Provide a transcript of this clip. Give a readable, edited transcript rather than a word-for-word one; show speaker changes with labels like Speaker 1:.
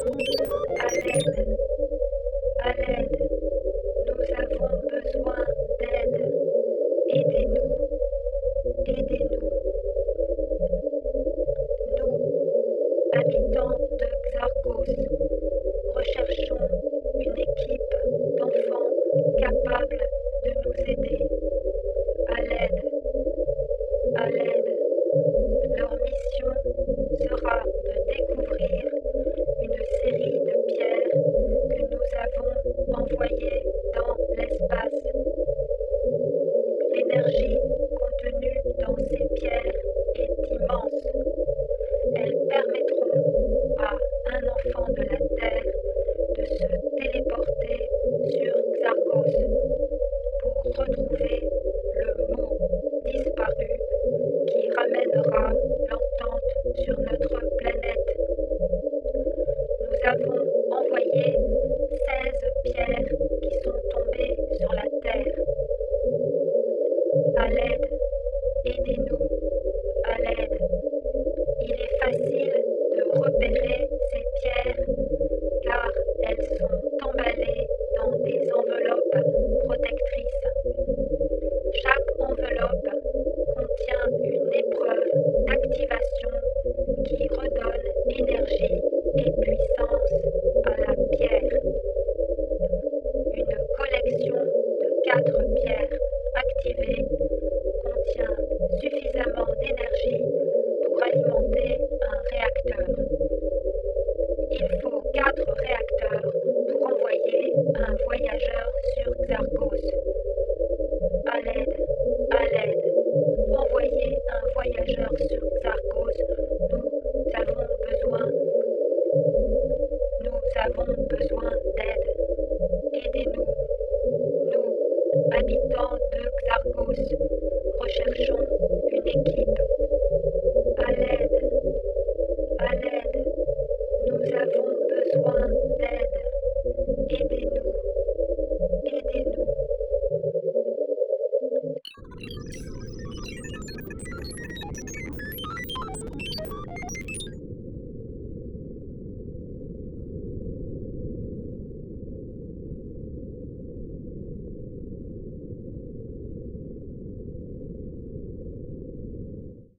Speaker 1: À l'aide, à l'aide, nous avons besoin d'aide. Aidez-nous, aidez-nous. Nous, habitants de Xargos, recherchons une équipe d'enfants capables de nous aider. À l'aide, à l'aide. Leur mission sera de découvrir une série de pierres que nous avons envoyées dans l'espace. L'énergie contenue dans ces pierres est immense. Elles permettront à un enfant de la Terre de se téléporter sur Xargos pour retrouver le mot disparu qui ramènera l'entente sur notre planète. Nous avons